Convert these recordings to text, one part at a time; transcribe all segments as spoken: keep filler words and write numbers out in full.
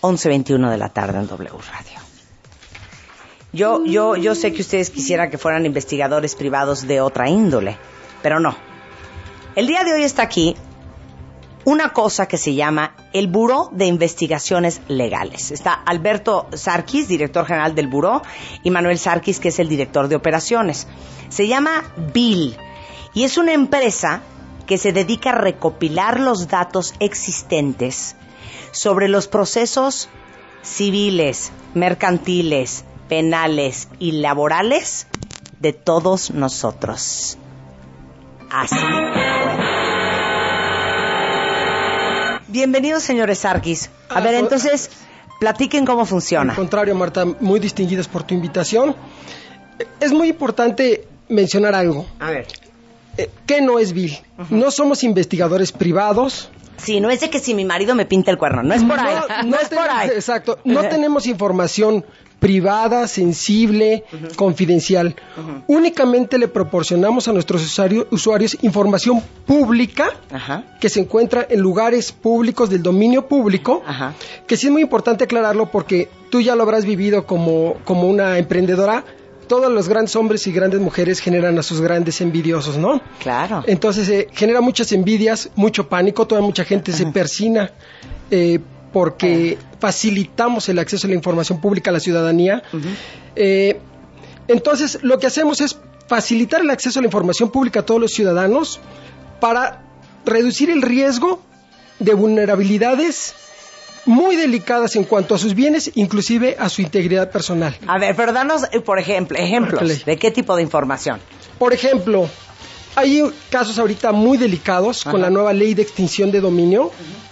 once veintiuno de la tarde en W Radio. Yo, yo, yo sé que ustedes quisieran que fueran investigadores privados de otra índole, pero no. El día de hoy está aquí una cosa que se llama el Buró de Investigaciones Legales. Está Alberto Sarkis, director general del Buró, y Manuel Sarkis, que es el director de operaciones. Se llama B I L y es una empresa que se dedica a recopilar los datos existentes sobre los procesos civiles, mercantiles, penales y laborales de todos nosotros. Así fue. Bienvenidos, señores Sarkis. A ver, entonces, platiquen cómo funciona. Al contrario, Marta, muy distinguidas por tu invitación. Es muy importante mencionar algo. A ver. ¿Qué no es B I L? Uh-huh. No somos investigadores privados. Sí, no es de que si mi marido me pinta el cuerno, no es por ahí. No, no, no es ten- por ahí. Exacto. No uh-huh. tenemos información privada, sensible, uh-huh. confidencial. Uh-huh. Únicamente le proporcionamos a nuestros usuario, usuarios información pública uh-huh. que se encuentra en lugares públicos del dominio público, uh-huh. que sí es muy importante aclararlo porque tú ya lo habrás vivido como, como una emprendedora. Todos los grandes hombres y grandes mujeres generan a sus grandes envidiosos, ¿no? Claro. Entonces eh, genera muchas envidias, mucho pánico, toda mucha gente uh-huh. se persina eh, porque uh-huh. facilitamos el acceso a la información pública a la ciudadanía. Uh-huh. Eh, entonces, lo que hacemos es facilitar el acceso a la información pública a todos los ciudadanos para reducir el riesgo de vulnerabilidades muy delicadas en cuanto a sus bienes, inclusive a su integridad personal. A ver, pero danos, por ejemplo, ejemplos Marcale. de qué tipo de información. Por ejemplo, hay casos ahorita muy delicados Ajá. con la nueva ley de extinción de dominio, uh-huh.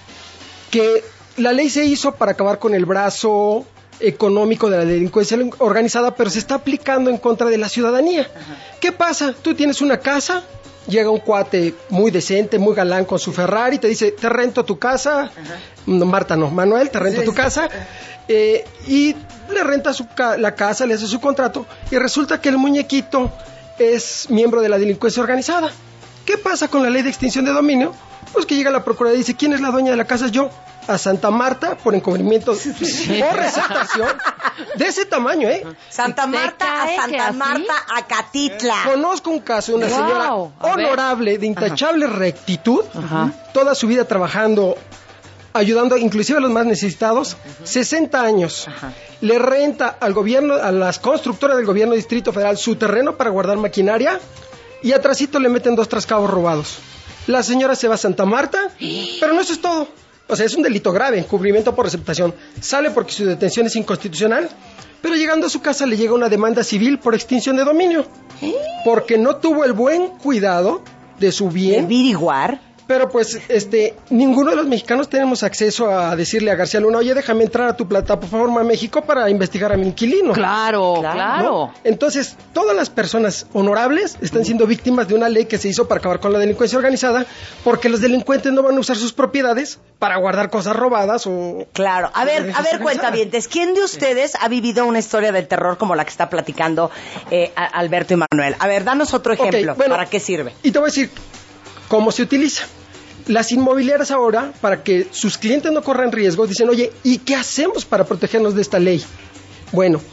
que la ley se hizo para acabar con el brazo económico de la delincuencia organizada, pero se está aplicando en contra de la ciudadanía. Ajá. ¿Qué pasa? Tú tienes una casa, llega un cuate muy decente, muy galán con su Ferrari, te dice, te rento tu casa, Ajá. no, Marta no, Manuel, te rento sí, tu sí. casa, eh, y le renta su ca- la casa, le hace su contrato, y resulta que el muñequito es miembro de la delincuencia organizada. ¿Qué pasa con la ley de extinción de dominio? Pues que llega la Procuraduría y dice, ¿quién es la dueña de la casa? Yo. A Santa Marta por encubrimiento sí. por receptación de ese tamaño, ¿eh? Santa Marta a Santa Marta a Catitla. Conozco un caso de una wow. señora honorable, de intachable Ajá. rectitud, Ajá. toda su vida trabajando, ayudando inclusive a los más necesitados, Ajá. sesenta años. Ajá. Le renta al gobierno, a las constructoras del gobierno Distrito Federal su terreno para guardar maquinaria y atrasito le meten dos trascabos robados. La señora se va a Santa Marta, pero no eso es todo. O sea, es un delito grave, encubrimiento por receptación. Sale porque su detención es inconstitucional, pero llegando a su casa le llega una demanda civil por extinción de dominio. Porque no tuvo el buen cuidado de su bien. ¿De averiguar? Pero pues, este, ninguno de los mexicanos tenemos acceso a decirle a García Luna, oye, déjame entrar a tu plataforma México para investigar a mi inquilino. Claro, claro. ¿No? Entonces, todas las personas honorables están siendo víctimas de una ley que se hizo para acabar con la delincuencia organizada, porque los delincuentes no van a usar sus propiedades para guardar cosas robadas o... Claro. A ver, a ver, cuentavientes, ¿quién de ustedes ha vivido una historia del terror como la que está platicando eh, Alberto y Manuel? A ver, danos otro ejemplo. Okay, bueno, ¿para qué sirve? Y te voy a decir cómo se utiliza. Las inmobiliarias ahora, para que sus clientes no corran riesgos, dicen, oye, ¿y qué hacemos para protegernos de esta ley? Bueno,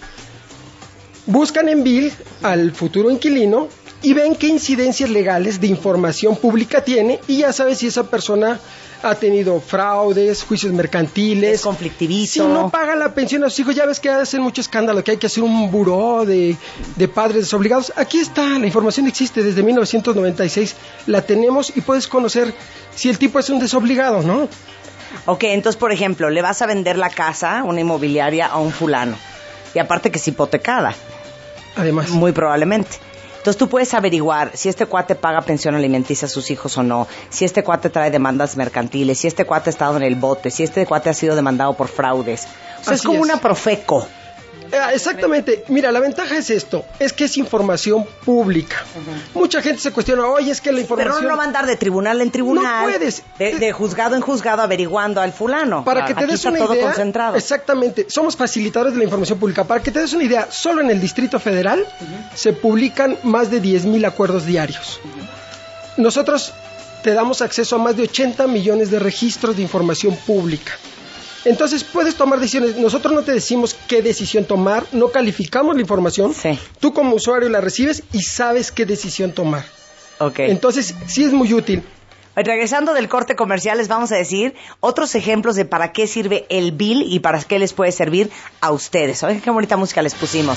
buscan en B I L al futuro inquilino y ven qué incidencias legales de información pública tiene y ya sabes si esa persona ha tenido fraudes, juicios mercantiles. Es conflictivito. Si no paga la pensión a sus hijos, ya ves que hacen mucho escándalo, que hay que hacer un buró de, de padres desobligados. Aquí está, la información existe desde mil novecientos noventa y seis, la tenemos y puedes conocer si el tipo es un desobligado, ¿no? Ok, entonces, por ejemplo, le vas a vender la casa, una inmobiliaria, a un fulano. Y aparte que es hipotecada. Además. Muy probablemente. Entonces tú puedes averiguar si este cuate paga pensión alimenticia a sus hijos o no, si este cuate trae demandas mercantiles, si este cuate ha estado en el bote, si este cuate ha sido demandado por fraudes. O sea, Así es como es. una Profeco. Eh, exactamente. Mira, la ventaja es esto, es que es información pública. Uh-huh. Mucha gente se cuestiona, oye, es que la información... Pero no va a andar de tribunal en tribunal. No puedes. De, de juzgado en juzgado averiguando al fulano. Para que te Aquí des está una todo idea, concentrado. Exactamente, somos facilitadores de la información pública. Para que te des una idea, solo en el Distrito Federal uh-huh. se publican más de diez mil acuerdos diarios. Uh-huh. Nosotros te damos acceso a más de ochenta millones de registros de información pública. Entonces puedes tomar decisiones. Nosotros no te decimos qué decisión tomar, no calificamos la información. Sí. Tú como usuario la recibes y sabes qué decisión tomar. Ok. Entonces sí es muy útil. Regresando del corte comercial, les vamos a decir otros ejemplos de para qué sirve el bill y para qué les puede servir a ustedes. Oigan qué bonita música les pusimos.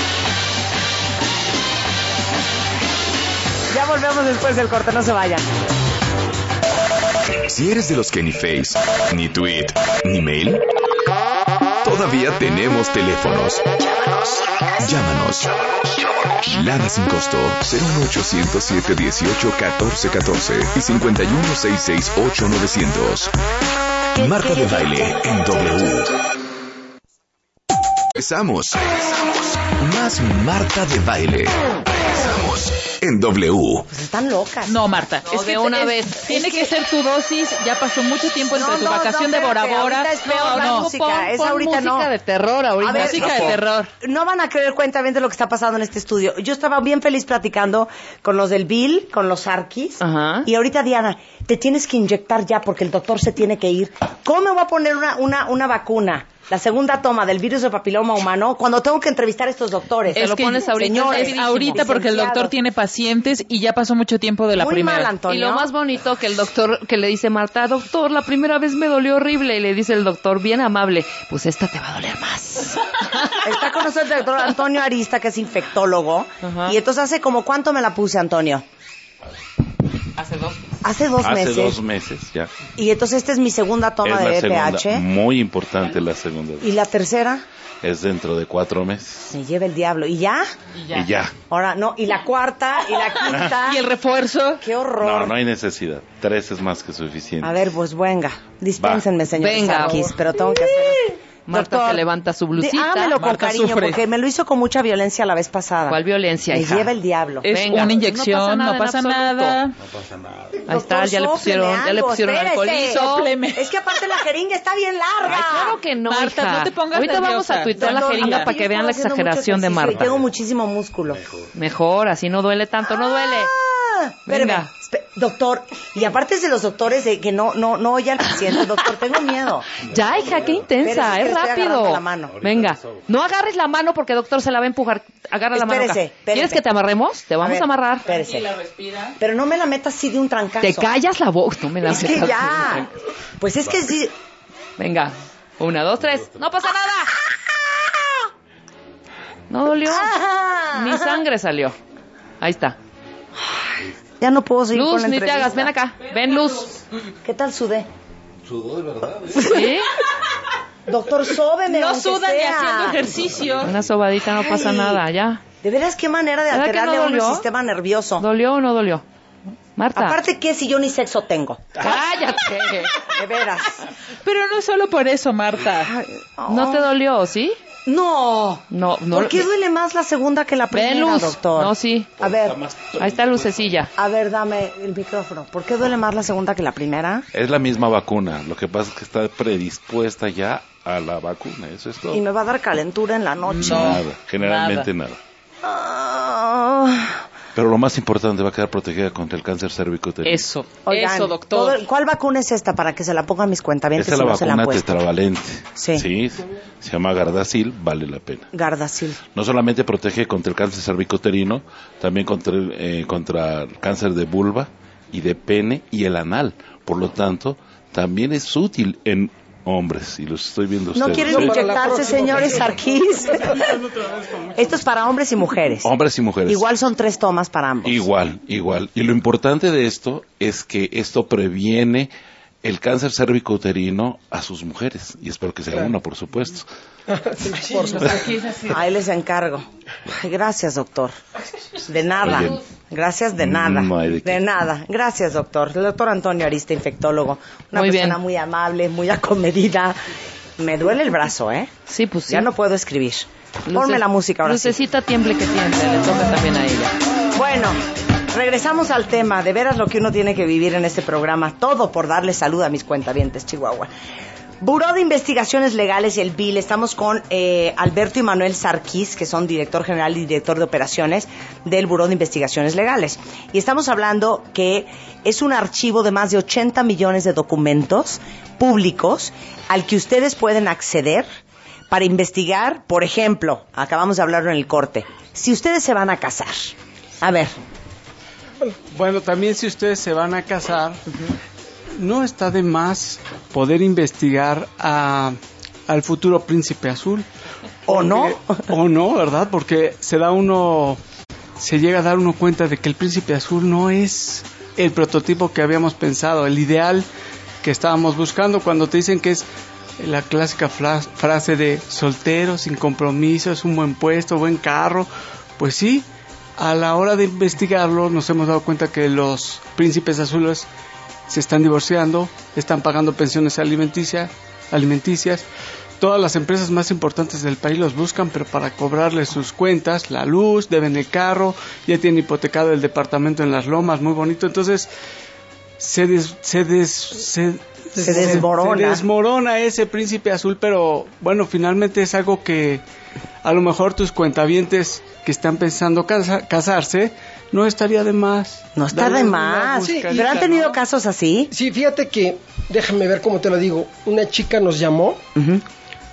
Ya volvemos después del corte, no se vayan. Si eres de los que ni Face, ni Tweet, ni Mail, todavía tenemos teléfonos. Llámanos. Lada sin costo cero uno ochocientos siete dieciocho catorce catorce y cincuenta y uno sesenta y seis ocho novecientos. Marta de Baile en W. Empezamos. Más Marta de Baile. Empezamos en W. Pues están locas. No, Marta, No, es de que una es- vez. Tiene Es que, que- ser tu dosis. Ya pasó mucho tiempo entre No, tu no, vacación no, de Bora espérate, Bora. ahorita es peor la no, música, pon- es pon ahorita música no. de terror ahorita. A ver, música no, de terror. No van a creer cuenta bien de lo que está pasando en este estudio. Yo estaba bien feliz platicando con los del Bill, con los Arquis. Ajá. Y ahorita, Diana, te tienes que inyectar ya porque el doctor se tiene que ir. ¿Cómo me voy a poner una, una, una vacuna? La segunda toma del virus de papiloma humano cuando tengo que entrevistar a estos doctores. Te lo pones ahorita, señores, es Es ahorita porque el doctor licenciados. tiene pacientes y ya pasó mucho tiempo de la Muy primera. mal, Antonio. Y lo más bonito que el doctor, que le dice Marta, doctor, la primera vez me dolió horrible. Y le dice el doctor, bien amable, pues esta te va a doler más. Está con nosotros el doctor Antonio Arista, que es infectólogo. Ajá. Y entonces, ¿hace como cuánto me la puse, Antonio? Hace dos. Hace dos Hace meses. dos meses ya. Y entonces esta es mi segunda toma es la de B P segunda, H. muy importante la segunda. ¿Y la tercera? Es dentro de cuatro meses. Me lleva el diablo. ¿Y ya? Y ya. Ahora, no. ¿Y la cuarta? ¿Y la quinta? ¿Y el refuerzo? ¡Qué horror! No, no hay necesidad. Tres es más que suficiente. A ver, pues venga. Dispénsenme, señor Venga, Sarkis, por- pero tengo que hacer... Marta Doctor, se levanta su di- blusita. hágamelo con Marta cariño, sufre. porque me lo hizo con mucha violencia la vez pasada. ¿Cuál violencia, Me hija? lleva el diablo. Es Venga, una inyección, no no pasa pasa nada en nada. Ahí está, ya le pusieron, ya le pusieron espérese. alcoholito. Es que aparte la jeringa está bien larga. Ay, claro que no, Marta, hija. no te pongas Ahorita vamos nerviosa. a tuitear la Doctor, jeringa aparte para que yo vean la estaba haciendo mucho exageración de ejercicio y Marta. Tengo muchísimo músculo. Mejor, así no duele tanto, no duele. Ah, espéreme, Venga. espe- doctor, y aparte es de los doctores de que no no no oye al paciente, doctor, tengo miedo. Ya, hija, qué intensa, Espérese, que es le estoy rápido. agarrando la mano. Venga, no agarres la mano porque doctor se la va a empujar. Agarra la mano acá. Espérese, espérese. ¿Quieres que te amarremos? Te vamos a, ver, amarrar. Espérese. Pero no me la metas así de un trancazo. Te callas la boca, no me la Es que metas. ya. Pues es que sí. Venga, una, dos, tres. ¡No pasa nada! No dolió. Ah. Ni sangre salió. Ahí está. Ya no puedo seguir con Luz, la ni te entrevista. hagas. Ven acá. Ven, Luz. ¿Qué tal sudé? ¿Sí? Doctor, sóbeme. No aunque sudan ni sea. haciendo ejercicio. Una sobadita no pasa Ay. nada, ya. De veras, qué manera de ¿Verdad que alterarle no a uno el dolió? sistema nervioso. ¿Dolió o no dolió? Marta. Aparte, ¿qué si yo ni sexo tengo? Cállate. De veras. Pero no solo por eso, Marta. Ay, ¿No te dolió, sí? No. No, no. ¿Por qué duele más la segunda que la primera, Ven, Luz. doctor? No, sí. A ver, Ahí está lucecilla. a ver, dame el micrófono. ¿Por qué duele más la segunda que la primera? Es la misma vacuna. Lo que pasa es que está predispuesta ya a la vacuna. Eso es todo. Y me va a dar calentura en la noche. Nada. Generalmente nada. Ah. Pero lo más importante, va a quedar protegida contra el cáncer cervicuterino. Eso. Oigan, Eso, doctor. todo- ¿cuál vacuna es esta para que se la pongan mis cuentavientes Esta es si la no se la han vacuna puesto? tetravalente. Sí. Se llama Gardasil, vale la pena. Gardasil. No solamente protege contra el cáncer cervicuterino, también contra el, eh, contra el cáncer de vulva y de pene y el anal. Por lo tanto, también es útil en hombres, y los estoy viendo ustedes. ¿No quieren ¿sí? inyectarse, señores Sarkis? Esto es para hombres y mujeres. Hombres y mujeres. Igual son tres tomas para ambos. Igual, igual. Y lo importante de esto es que esto previene el cáncer cervicuterino a sus mujeres. Y espero que sea una, por supuesto. Ahí les encargo. Ay, gracias, doctor. De nada. Oye, Gracias de nada. no hay de qué. De nada. Gracias, doctor. El doctor Antonio Arista, infectólogo. Una Muy persona bien. muy amable, muy acomedida. Me duele el brazo, ¿eh? Sí, pues sí. Ya no puedo escribir. Luce- Ponme la música ahora sí. Lucecita tiemble que tiemble, le toca también a ella. Bueno, Regresamos al tema, de veras lo que uno tiene que vivir en este programa, todo por darle salud a mis cuentavientes, Chihuahua. Buró de Investigaciones Legales y el B I L. Estamos con eh, Alberto y Manuel Sarquís, que son director general y director de operaciones del Buró de Investigaciones Legales. Y estamos hablando que es un archivo de más de ochenta millones de documentos públicos al que ustedes pueden acceder para investigar, por ejemplo, acabamos de hablarlo en el corte, si ustedes se van a casar. A ver. Bueno, también si ustedes se van a casar, uh-huh. no está de más poder investigar a, al futuro príncipe azul. ¿O no? O no, ¿verdad? Porque se da uno, se llega a dar uno cuenta de que el príncipe azul no es el prototipo que habíamos pensado, el ideal que estábamos buscando cuando te dicen que es la clásica fra- frase de soltero, sin compromisos, un buen puesto, buen carro. Pues sí, a la hora de investigarlo nos hemos dado cuenta que los príncipes azules se están divorciando, están pagando pensiones alimenticias, alimenticias. Todas las empresas más importantes del país los buscan, pero para cobrarles sus cuentas, la luz, deben el carro, ya tienen hipotecado el departamento en Las Lomas, muy bonito. Entonces se des, se, des, se, se desmorona. Se desmorona ese príncipe azul, pero bueno, finalmente es algo que a lo mejor tus cuentavientes que están pensando casa, casarse, no estaría de más. No está de más. Sí, ¿pero han tenido ¿no? casos así? Sí, fíjate que, déjame ver cómo te lo digo, una chica nos llamó uh-huh.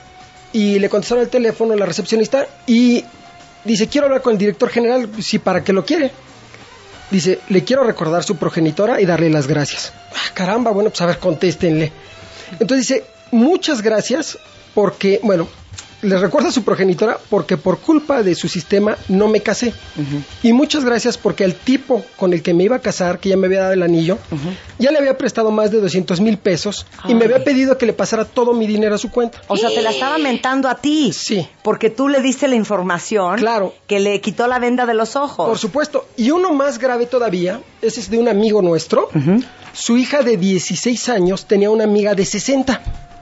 y le contestaron el teléfono la recepcionista y dice, quiero hablar con el director general, sí, ¿para qué lo quiere? Dice, le quiero recordar su progenitora y darle las gracias. Ah, caramba, bueno, pues a ver, contéstenle. Entonces dice, muchas gracias porque, bueno, le recuerda a su progenitora porque por culpa de su sistema no me casé. Uh-huh. Y muchas gracias porque al tipo con el que me iba a casar, que ya me había dado el anillo, uh-huh. ya le había prestado más de doscientos mil pesos Ay. y me había pedido que le pasara todo mi dinero a su cuenta. O sea, te la estaba mentando a ti. Sí. Porque tú le diste la información claro. que le quitó la venda de los ojos. Por supuesto. Y uno más grave todavía, ese es de un amigo nuestro. Uh-huh. Su hija de dieciséis años tenía una amiga de sesenta.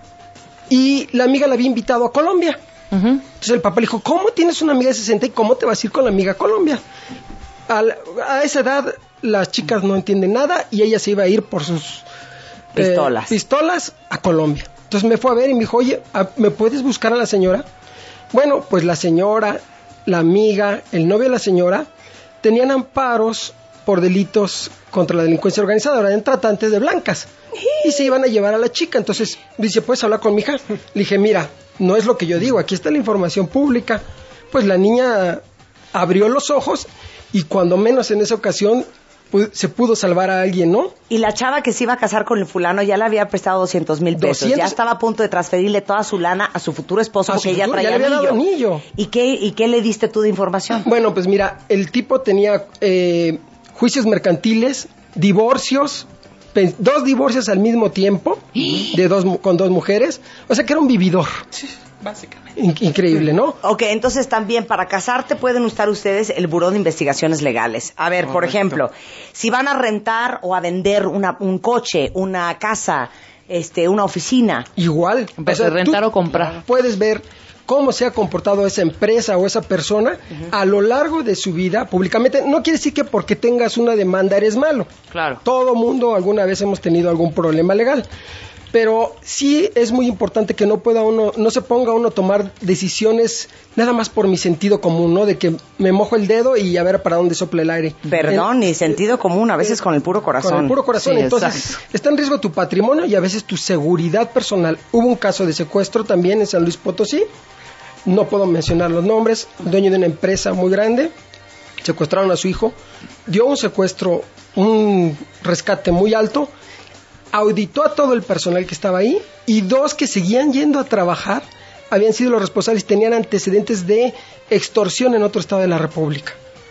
Y la amiga la había invitado a Colombia. Uh-huh. Entonces el papá le dijo, ¿cómo tienes una amiga de sesenta y cómo te vas a ir con la amiga a Colombia? A, la, a esa edad las chicas no entienden nada y ella se iba a ir por sus pistolas, eh, pistolas a Colombia. Entonces me fue a ver y me dijo, oye, ¿me puedes buscar a la señora? Bueno, pues la señora, la amiga, el novio de la señora tenían amparos por delitos contra la delincuencia organizada, eran tratantes de blancas y se iban a llevar a la chica. Entonces dice, ¿puedes hablar con mi hija? Le dije, mira, no es lo que yo digo, aquí está la información pública. Pues la niña abrió los ojos y cuando menos en esa ocasión pu- se pudo salvar a alguien, ¿no? Y la chava que se iba a casar con el fulano ya le había prestado doscientos mil pesos, doscientos ya estaba a punto de transferirle toda su lana a su futuro esposo a porque ella traía ya le había anillo. Dado anillo. ¿Y qué, ¿Y qué le diste tú de información? Bueno, pues mira, el tipo tenía eh, juicios mercantiles, divorcios, dos divorcios al mismo tiempo de dos con dos mujeres, o sea que era un vividor. Sí, básicamente. In- increíble, ¿no? Ok, entonces también para casarte pueden usar ustedes el Buró de Investigaciones Legales. A ver, Correcto. Por ejemplo, si van a rentar o a vender una, un coche, una casa, este, una oficina. Igual. O sea, rentar o comprar. Puedes ver cómo se ha comportado esa empresa o esa persona uh-huh. a lo largo de su vida públicamente. No quiere decir que porque tengas una demanda eres malo. Claro. Todo mundo alguna vez hemos tenido algún problema legal. Pero sí es muy importante que no pueda uno, no se ponga uno a tomar decisiones nada más por mi sentido común, ¿no? De que me mojo el dedo y a ver para dónde sopla el aire. Perdón, ni sentido común, a veces eh, con el puro corazón. Con el puro corazón. Sí, entonces, exacto. Está en riesgo tu patrimonio y a veces tu seguridad personal. Hubo un caso de secuestro también en San Luis Potosí. No puedo mencionar los nombres. Dueño de una empresa muy grande. Secuestraron a su hijo. Dio un secuestro, un rescate muy alto. Auditó a todo el personal que estaba ahí y dos que seguían yendo a trabajar habían sido los responsables y tenían antecedentes de extorsión en otro estado de la República.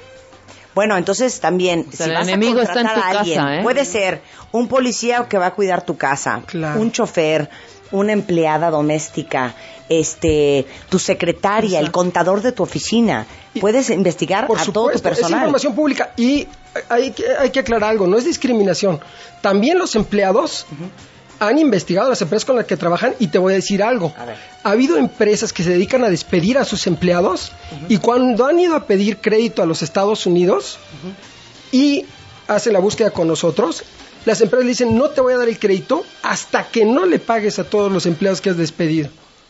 Bueno, entonces también, o sea, si el vas enemigo a contratar está en tu a alguien, casa, ¿eh? Puede ser un policía que va a cuidar tu casa, claro. Un chofer, una empleada doméstica, este, tu secretaria, Exacto. El contador de tu oficina. Puedes investigar Por a supuesto, todo tu personal. Es información pública y hay que, hay que aclarar algo, no es discriminación. También los empleados uh-huh. han investigado las empresas con las que trabajan y te voy a decir algo. A ha habido empresas que se dedican a despedir a sus empleados uh-huh. y cuando han ido a pedir crédito a los Estados Unidos uh-huh. y hace la búsqueda con nosotros, las empresas le dicen, no te voy a dar el crédito hasta que no le pagues a todos los empleados que has despedido.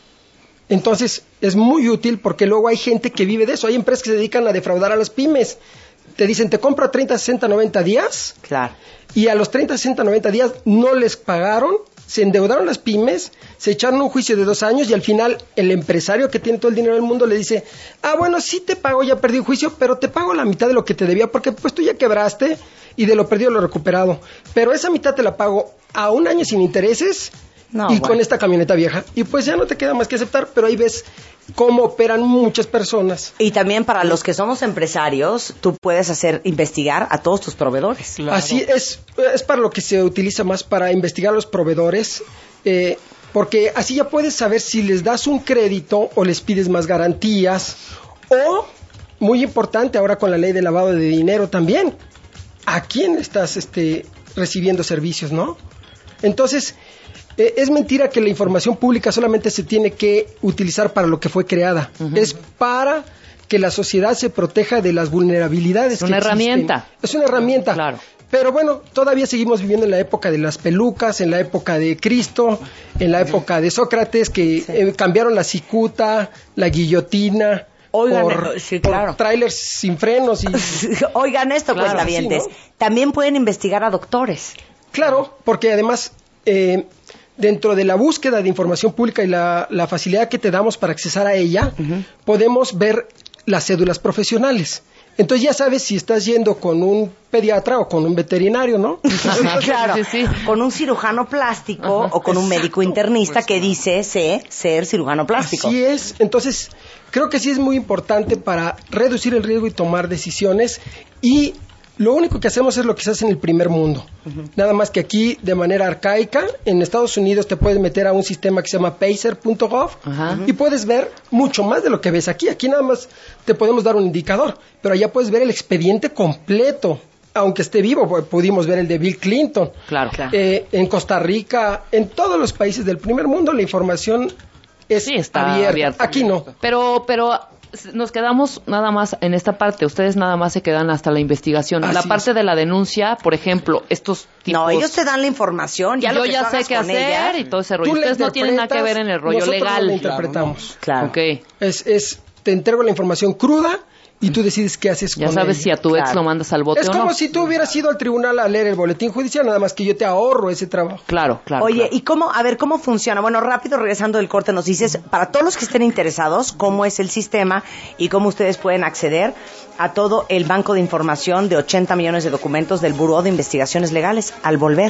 Entonces, es muy útil porque luego hay gente que vive de eso. Hay empresas que se dedican a defraudar a las pymes. Te dicen, te compro a treinta, sesenta, noventa días. Claro. Y a los treinta, sesenta, noventa días no les pagaron, se endeudaron las pymes, se echaron un juicio de dos años y al final el empresario que tiene todo el dinero del mundo le dice, ah, bueno, sí te pago, ya perdí el juicio, pero te pago la mitad de lo que te debía porque pues tú ya quebraste y de lo perdido lo recuperado. Pero esa mitad te la pago a un año sin intereses. No, y bueno. Con esta camioneta vieja. Y pues ya no te queda más que aceptar, pero ahí ves cómo operan muchas personas. Y también para los que somos empresarios, tú puedes hacer investigar a todos tus proveedores. Claro. Así es, es para lo que se utiliza más, para investigar a los proveedores, eh, porque así ya puedes saber si les das un crédito o les pides más garantías, o, muy importante ahora con la ley de lavado de dinero también, ¿a quién estás este, recibiendo servicios, no? Entonces, Eh, es mentira que la información pública solamente se tiene que utilizar para lo que fue creada. Uh-huh. Es para que la sociedad se proteja de las vulnerabilidades. Es una que herramienta. Es una herramienta. Claro. Pero bueno, todavía seguimos viviendo en la época de las pelucas, en la época de Cristo, en la época de Sócrates, que sí. eh, cambiaron la cicuta, la guillotina. Oigan, por, sí, claro. por trailers sin frenos. Y... Oigan esto, claro, cuentavientes. sí, ¿no? También pueden investigar a doctores. Claro, porque además... Eh, dentro de la búsqueda de información pública y la, la facilidad que te damos para accesar a ella, uh-huh. podemos ver las cédulas profesionales. Entonces ya sabes si estás yendo con un pediatra o con un veterinario, ¿no? Claro, sí, sí. Con un cirujano plástico uh-huh. o con un médico internista pues, que dice sé, ser cirujano plástico. Así es. Entonces, creo que sí es muy importante para reducir el riesgo y tomar decisiones y... Lo único que hacemos es lo que se hace en el primer mundo. Uh-huh. Nada más que aquí, de manera arcaica, en Estados Unidos te puedes meter a un sistema que se llama pacer punto gov uh-huh. y puedes ver mucho más de lo que ves aquí. Aquí nada más te podemos dar un indicador, pero allá puedes ver el expediente completo. Aunque esté vivo, pudimos ver el de Bill Clinton. Claro, claro. Eh, en Costa Rica, en todos los países del primer mundo, la información es sí, está abierta. abierta. Aquí no. Pero, pero... Nos quedamos nada más en esta parte. Ustedes nada más se quedan hasta la investigación. Así la parte es. De la denuncia, por ejemplo, estos tipos... No, ellos te dan la información. Ya yo lo que ya sé qué hacer ella. Y todo ese rollo. Ustedes no tienen nada que ver en el rollo nosotros legal. Nosotros lo interpretamos. Claro. Okay. Es, es, te entrego la información cruda y tú decides qué haces ya con Ya sabes ella. si a tu ex claro. lo mandas al bote es o no. Es como si tú hubieras ido al tribunal a leer el boletín judicial, nada más que yo te ahorro ese trabajo. Claro, claro. Oye, claro. ¿y cómo, a ver, cómo funciona? Bueno, rápido, regresando del corte, nos dices, para todos los que estén interesados, cómo es el sistema y cómo ustedes pueden acceder a todo el banco de información de ochenta millones de documentos del Buró de Investigaciones Legales al volver.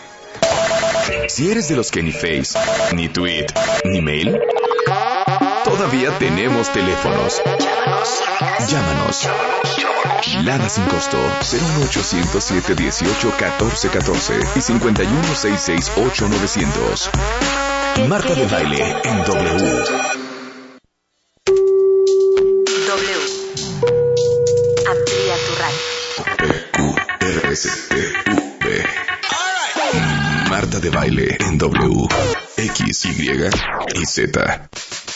Si eres de los que ni Face, ni Tweet, ni Mail, todavía tenemos teléfonos. Llámanos. Lada sin costo cero uno ochocientos siete dieciocho catorce catorce y cincuenta y uno sesenta y seis ocho novecientos. Marta de Baile en W. W. Amplía tu radio. P Q R S T U V. Marta de Baile en W. X, Y y Z.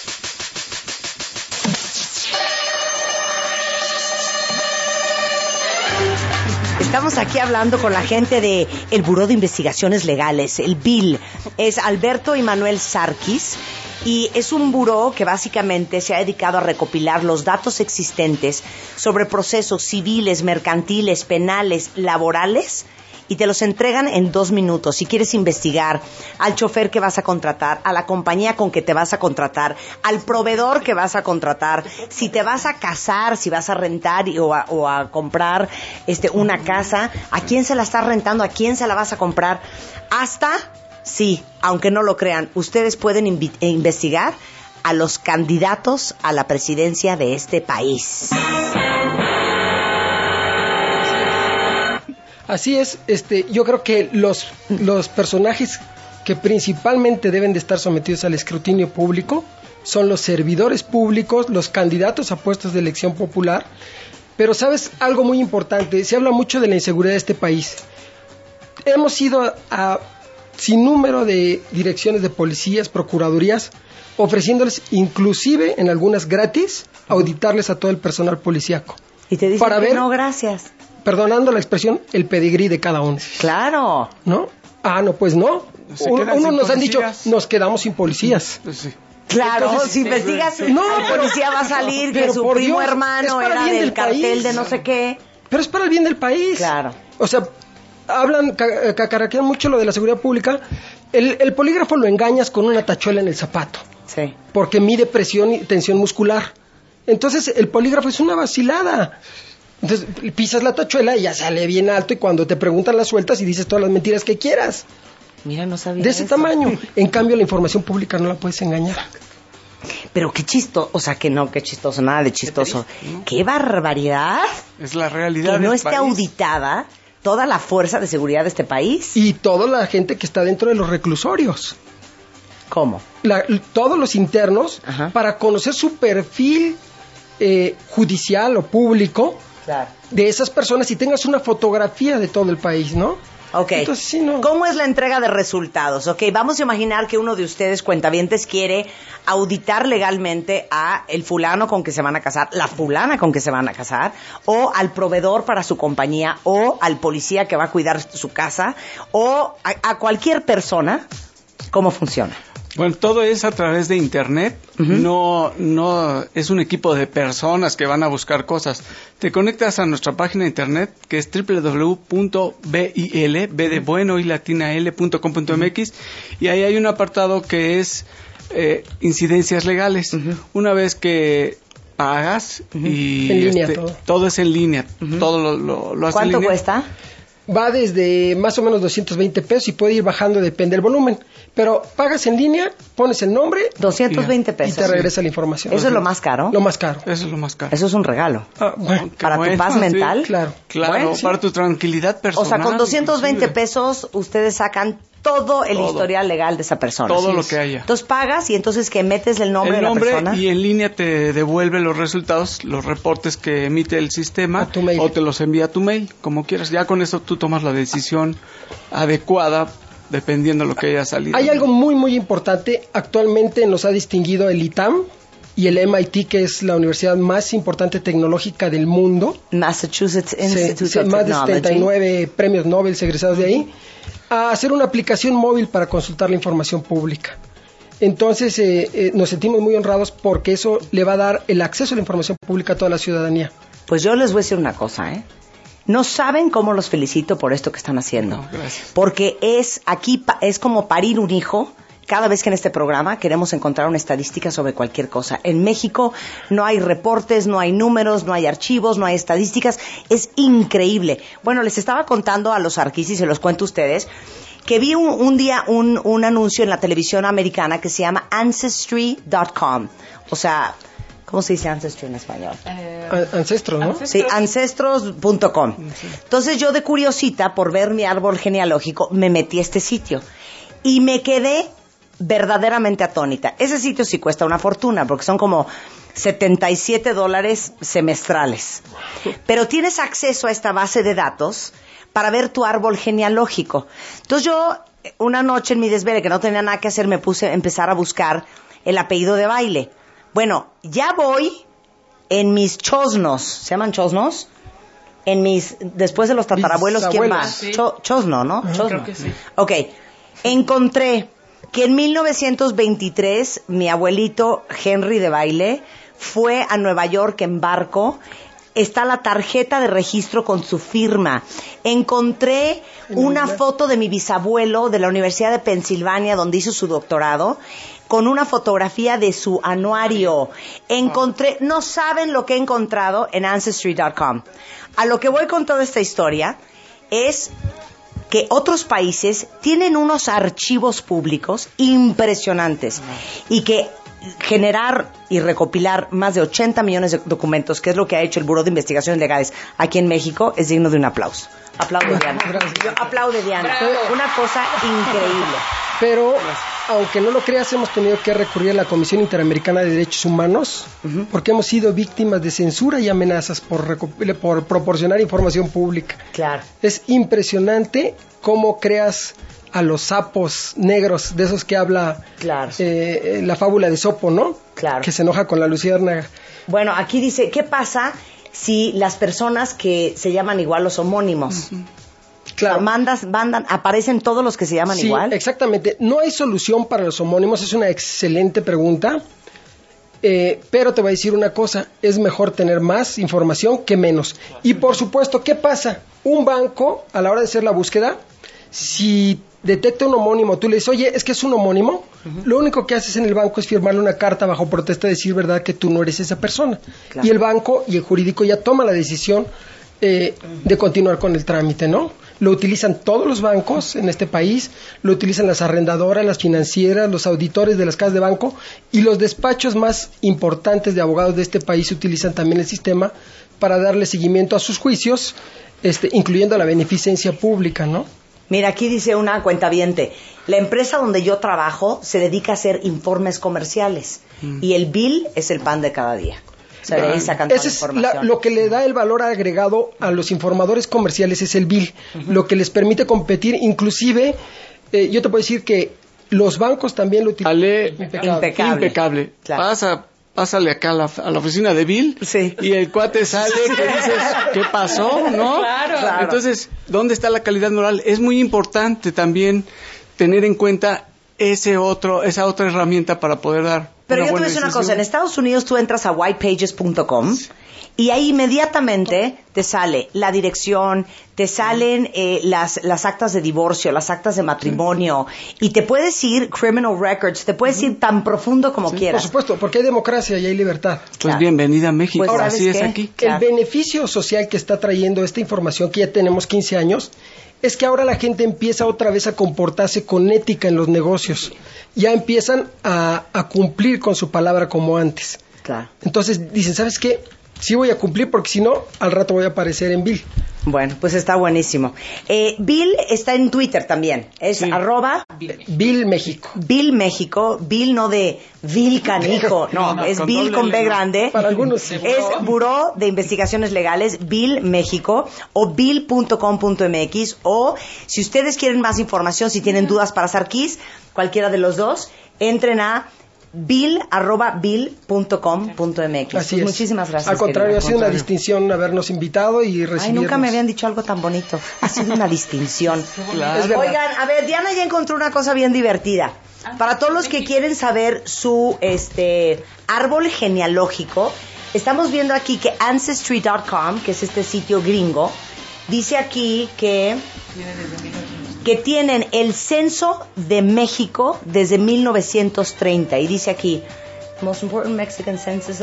Estamos aquí hablando con la gente de el Buró de Investigaciones Legales, el B I L. Es Alberto y Manuel Sarkis y es un buró que básicamente se ha dedicado a recopilar los datos existentes sobre procesos civiles, mercantiles, penales, laborales y te los entregan en dos minutos. Si quieres investigar al chofer que vas a contratar, a la compañía con que te vas a contratar, al proveedor que vas a contratar, si te vas a casar, si vas a rentar o a, o a comprar este, una casa, a quién se la estás rentando, a quién se la vas a comprar, hasta, sí, aunque no lo crean, ustedes pueden invi- investigar a los candidatos a la presidencia de este país. Así es, este, yo creo que los, los personajes que principalmente deben de estar sometidos al escrutinio público son los servidores públicos, los candidatos a puestos de elección popular. Pero sabes algo muy importante, se habla mucho de la inseguridad de este país. Hemos ido a, a sin número de direcciones de policías, procuradurías, ofreciéndoles inclusive en algunas gratis auditarles a todo el personal policíaco. Y te dicen para que ver, no, gracias. perdonando la expresión, el pedigrí de cada uno. Claro. ¿No? Ah, no, pues no. Se Un- quedan Uno sin nos han dicho, policías. nos quedamos sin policías. Pues sí. Claro, Entonces, si investigas, no, el pero- policía va a salir que pero su por primo Dios, es hermano para era bien del del cartel país. de no sé qué. Pero es para el bien del país. Claro. O sea, hablan, ca- cacaraquean mucho lo de la seguridad pública. El, el polígrafo lo engañas con una tachuela en el zapato, Sí. porque mide presión y tensión muscular. Entonces, el polígrafo es una vacilada. Entonces, pisas la tachuela y ya sale bien alto, y cuando te preguntan las sueltas y dices todas las mentiras que quieras. Mira, no sabía De ese eso. tamaño. En cambio, la información pública no la puedes engañar. Pero qué chistoso, o sea, que no, qué chistoso, nada de chistoso. Qué barbaridad Es la realidad que no del esté país. auditada toda la fuerza de seguridad de este país. Y toda la gente que está dentro de los reclusorios. ¿Cómo? La- todos los internos, Ajá. para conocer su perfil eh, judicial o público Claro. de esas personas, y tengas una fotografía de todo el país, ¿no? Ok. Entonces, sí, no. ¿Cómo es la entrega de resultados? Ok, vamos a imaginar que uno de ustedes, cuentavientes, quiere auditar legalmente a el fulano con que se van a casar, la fulana con que se van a casar, o al proveedor para su compañía, o al policía que va a cuidar su casa, o a, a cualquier persona. ¿Cómo funciona? Bueno, todo es a través de internet. Ujú. No, no es un equipo de personas que van a buscar cosas. Te conectas a nuestra página de internet, que es doble u doble u doble u punto bil, b de bueno y latina l punto com punto m x, y ahí hay un apartado que es eh, incidencias legales. Ujú. Una vez que pagas y En línea este, todo. es en línea, todo lo, lo, lo haces en ¿Cuánto línea. cuesta? Va desde más o menos doscientos veinte pesos y puede ir bajando, depende del volumen. Pero pagas en línea, pones el nombre doscientos veinte y pesos. te regresa la información. ¿Eso es lo más caro? Lo más caro. Eso es lo más caro. Eso es un regalo. Ah, bueno, Qué ¿Para tu bueno, paz sí. mental? claro. Claro, Bueno, sí. para tu tranquilidad personal. O sea, con doscientos veinte inclusive. pesos ustedes sacan todo el Todo. historial legal de esa persona. Todo Así lo es. que haya. Entonces pagas y entonces que metes el nombre el de nombre la persona. y en línea te devuelve los resultados, los reportes que emite el sistema, A tu mail. o te los envía a tu mail, como quieras. Ya con eso tú tomas la decisión adecuada dependiendo de lo que haya salido. Hay algo muy, muy importante. Actualmente nos ha distinguido el I T A M y el M I T, que es la universidad más importante tecnológica del mundo. Massachusetts Se- Institute se- of más de Technology. setenta y nueve premios Nobel egresados de ahí, a hacer una aplicación móvil para consultar la información pública. Entonces, eh, eh, nos sentimos muy honrados porque eso le va a dar el acceso a la información pública a toda la ciudadanía. Pues yo les voy a decir una cosa, ¿eh? No saben cómo los felicito por esto que están haciendo. No, gracias. Porque es aquí pa- es como parir un hijo. Cada vez que en este programa queremos encontrar una estadística sobre cualquier cosa. En México no hay reportes, no hay números, no hay archivos, no hay estadísticas. Es increíble. Bueno, les estaba contando a los arquis, y se los cuento a ustedes, que vi un, un día un, un anuncio en la televisión americana que se llama Ancestry punto com. O sea, ¿cómo se dice Ancestry en español? A- Ancestro, ¿no? Sí, ancestros punto com. Entonces yo de curiosita, por ver mi árbol genealógico, me metí a este sitio y me quedé verdaderamente atónita. Ese sitio sí cuesta una fortuna porque son como setenta y siete dólares semestrales. Pero tienes acceso a esta base de datos para ver tu árbol genealógico. Entonces yo, una noche en mi desvele, que no tenía nada que hacer, me puse a empezar a buscar el apellido de Baile. Bueno, ya voy en mis chosnos. ¿Se llaman chosnos? En mis, después de los tatarabuelos, ¿quién va? Bisabuelos. Sí. Cho- chosno, ¿no? Chosno. Creo que sí. Ok, encontré que en mil novecientos veintitrés mi abuelito Henry de Baile fue a Nueva York en barco. Está la tarjeta de registro con su firma. Encontré una foto de mi bisabuelo de la Universidad de Pensilvania, donde hizo su doctorado, con una fotografía de su anuario. Encontré, no saben lo que he encontrado en Ancestry punto com. A lo que voy con toda esta historia es que otros países tienen unos archivos públicos impresionantes y que generar y recopilar más de ochenta millones de documentos, que es lo que ha hecho el Buró de Investigaciones Legales aquí en México, es digno de un aplauso. Aplaude, Diana. Yo aplaude, Diana. Una cosa increíble. Pero, aunque no lo creas, hemos tenido que recurrir a la Comisión Interamericana de Derechos Humanos, uh-huh, porque hemos sido víctimas de censura y amenazas por, recu- por proporcionar información pública. Claro. Es impresionante cómo creas a los sapos negros, de esos que habla, claro, eh, la fábula de Sopo, ¿no? Claro. Que se enoja con la luciérnaga. Bueno, aquí dice, ¿qué pasa si las personas que se llaman igual, los homónimos, uh-huh. Claro. O sea, mandas, mandan, aparecen todos los que se llaman sí, igual. Exactamente. No hay solución para los homónimos, es una excelente pregunta. Eh, pero te voy a decir una cosa, es mejor tener más información que menos. Y por supuesto, ¿qué pasa? Un banco, a la hora de hacer la búsqueda, si detecta un homónimo, tú le dices, oye, es que es un homónimo, uh-huh. Lo único que haces en el banco es firmarle una carta bajo protesta de decir verdad que tú no eres esa persona. Claro. Y el banco y el jurídico ya toma la decisión eh, uh-huh. de continuar con el trámite, ¿no? Lo utilizan todos los bancos en este país, lo utilizan las arrendadoras, las financieras, los auditores de las casas de banco y los despachos más importantes de abogados de este país utilizan también el sistema para darle seguimiento a sus juicios, este, incluyendo la beneficencia pública, ¿no? Mira, aquí dice una cuentaviente, la empresa donde yo trabajo se dedica a hacer informes comerciales mm. y el bill es el pan de cada día. O sea, de ahí sacan toda Ese la es información. La, lo que le da el valor agregado a los informadores comerciales es el bill, uh-huh. Lo que les permite competir, inclusive, eh, yo te puedo decir que los bancos también lo utilizan. Ale, impecable. Impecable. Impecable. Claro. Pasa, pásale acá a la, a la oficina de Bill sí. y el cuate sale que dices, ¿qué pasó? ¿No? Claro, claro. Entonces, ¿dónde está la calidad moral? Es muy importante también tener en cuenta ese otro, esa otra herramienta para poder dar. Pero yo te voy a decir una cosa, en Estados Unidos tú entras a white pages punto com y ahí inmediatamente te sale la dirección, te salen eh, las, las actas de divorcio, las actas de matrimonio y te puedes ir criminal records, te puedes ir tan profundo como sí, quieras. Por supuesto, porque hay democracia y hay libertad. Pues claro. Bienvenida a México, pues, ahora así es aquí. Claro. El beneficio social que está trayendo esta información, que ya tenemos quince años, es que ahora la gente empieza otra vez a comportarse con ética en los negocios. Ya empiezan a, a cumplir con su palabra como antes. Claro. Entonces dicen, ¿sabes qué? Sí voy a cumplir porque si no, al rato voy a aparecer en Bill. Bueno, pues está buenísimo. Eh, Bill está en Twitter también. Es sí. arroba Bill México. Bill México. Bill no de Bill Canijo. No, no es con Bill con B grande. Para algunos sí. Es Buró de Investigaciones Legales, Bill México, o bill punto com punto m x. O si ustedes quieren más información, si tienen dudas para Sarkis, cualquiera de los dos, entren a bill arroba bill punto com punto m x. Así pues es. Muchísimas gracias. Al contrario, ha sido una distinción habernos invitado y recibirnos. Ay, nunca me habían dicho algo tan bonito. Ha sido una distinción. Claro. Oigan, a ver, Diana ya encontró una cosa bien divertida. Para todos los que quieren saber su este árbol genealógico, estamos viendo aquí que ancestry punto com, que es este sitio gringo, dice aquí que que tienen el censo de México desde mil novecientos treinta y dice aquí most important Mexican census,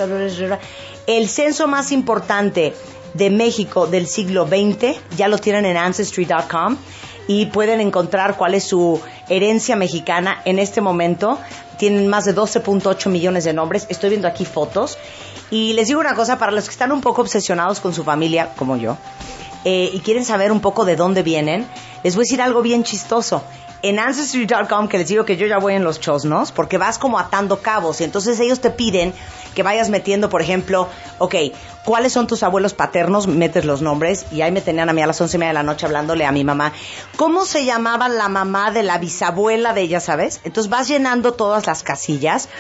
el censo más importante de México del siglo veinte ya lo tienen en ancestry punto com y pueden encontrar cuál es su herencia mexicana en este momento. Tienen más de doce punto ocho millones de nombres. Estoy viendo aquí fotos y les digo una cosa, para los que están un poco obsesionados con su familia como yo, Eh, y quieren saber un poco de dónde vienen, les voy a decir algo bien chistoso. En ancestry punto com, que les digo que yo ya voy en los chosnos, porque vas como atando cabos, y entonces ellos te piden que vayas metiendo, por ejemplo, ok, ¿cuáles son tus abuelos paternos? Metes los nombres, y ahí me tenían a mí a las once y media de la noche hablándole a mi mamá. ¿Cómo se llamaba la mamá de la bisabuela de ella, sabes? Entonces vas llenando todas las casillas,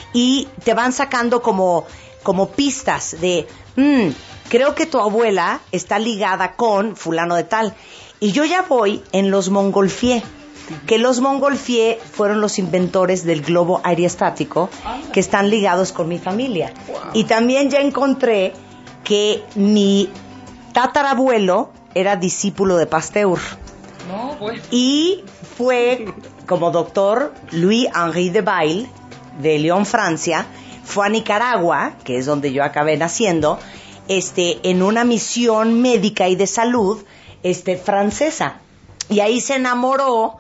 y te van sacando como, como pistas de... Mmm, creo que tu abuela está ligada con fulano de tal. Y yo ya voy en los Montgolfier, que los Montgolfier fueron los inventores del globo aerostático, que están ligados con mi familia. Y también ya encontré que mi tatarabuelo era discípulo de Pasteur. No, bueno. Y fue como doctor Louis-Henri de Bail, de Lyon, Francia, fue a Nicaragua, que es donde yo acabé naciendo, este, en una misión médica y de salud, este, francesa. Y ahí se enamoró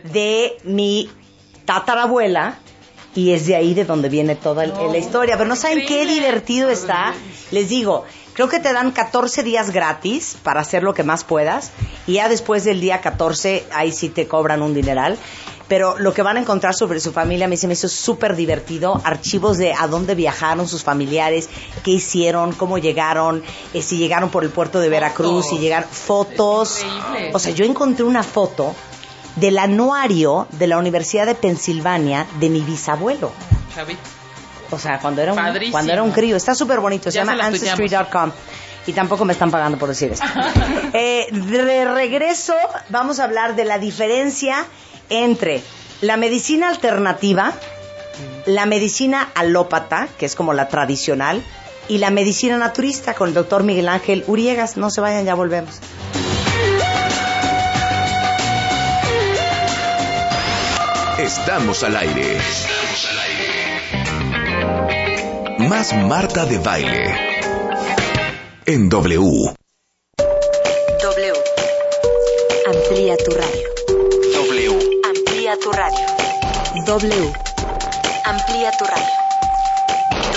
de mi tatarabuela, y es de ahí de donde viene toda el, no, la historia. Pero no saben qué divertido está. Les digo, creo que te dan catorce días gratis para hacer lo que más puedas, y ya después del día catorce, ahí sí te cobran un dineral. Pero lo que van a encontrar sobre su familia a mí se me hizo súper divertido. Archivos de a dónde viajaron sus familiares, qué hicieron, cómo llegaron, eh, si llegaron por el puerto de Veracruz, si llegaron, fotos. O sea, yo encontré una foto del anuario de la Universidad de Pensilvania de mi bisabuelo. Chavi. O sea, cuando era un, cuando era un crío. Está súper bonito, se ya llama se ancestry punto com. Y tampoco me están pagando por decir esto. Eh, de regreso, vamos a hablar de la diferencia entre la medicina alternativa, la medicina alópata, que es como la tradicional, y la medicina naturista con el doctor Miguel Ángel Uriegas. No se vayan, ya volvemos. Estamos al aire. Estamos al aire. Más Marta de Baile. En W. W. Amplía tu radio. W. Amplía tu radio. W. Amplía tu radio.